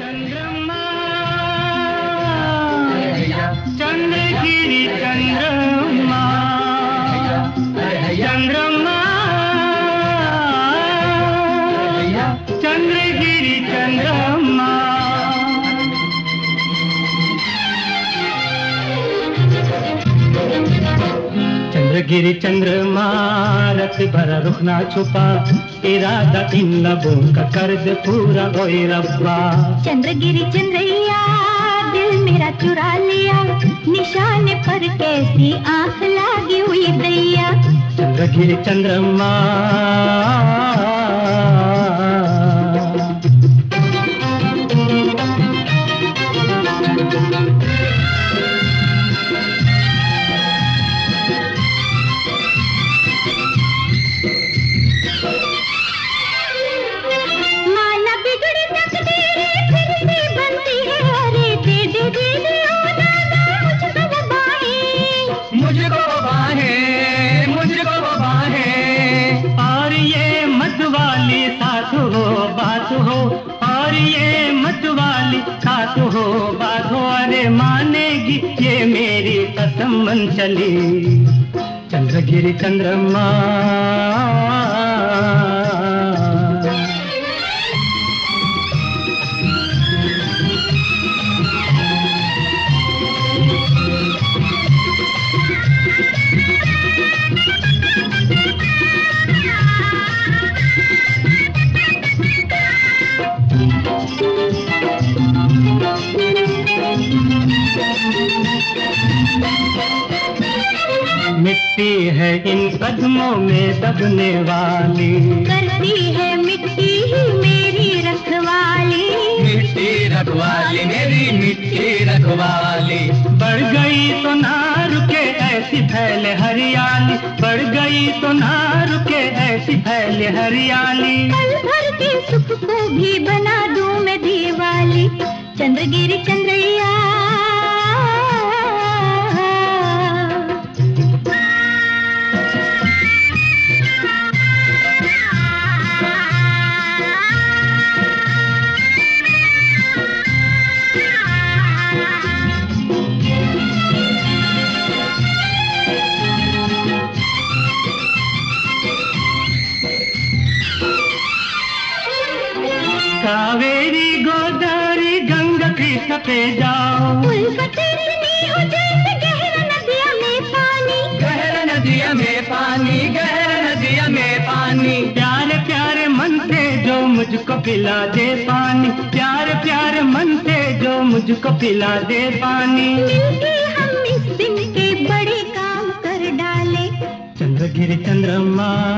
चंद्रमा चंद्रगिरी चंद्रमा चंद्रमा चंद्रगिरी चंद्रमा चंद्रगिरी चंद्रमा रत भरा रुख ना छुपा इरादा इन लबों का कर दे पूरा ओए रब्बा। चंद्रगिरी चंद्रैया दिल मेरा चुरा लिया निशाने पर कैसी आंख लागी हुई दैया। चंद्रगिरी चंद्रमा बात हो और ये मत वाली बात हो बात हो अरे मानेगी ये मेरी कसम मन चली। चंद्रगिरी चंद्रमा मिट्टी है इन कदमों में दबने वाली करती है मिट्टी ही मेरी रखवाली। मिट्टी रखवाली मेरी मिट्टी रखवाली। बढ़ गई तो ना रुके ऐसी फैले हरियाली बढ़ गई तो ना रुके ऐसी फैले हरियाली। पल भर के सुख को भी बना दूं मैं दीवाली। चंद्रगिरी चंद्रैया कावेरी गोदावरी गंगा कृष्ण पे जाओ गहरा नदिया में पानी गहरा नदिया में पानी गहरा नदिया में पानी। प्यारे प्यारे मन से जो मुझको पिला दे पानी प्यारे प्यारे मन से जो मुझको पिला दे पानी। मिलके हम इस दिन के बड़े काम कर डाले। चंद्रगिरी चंद्रमा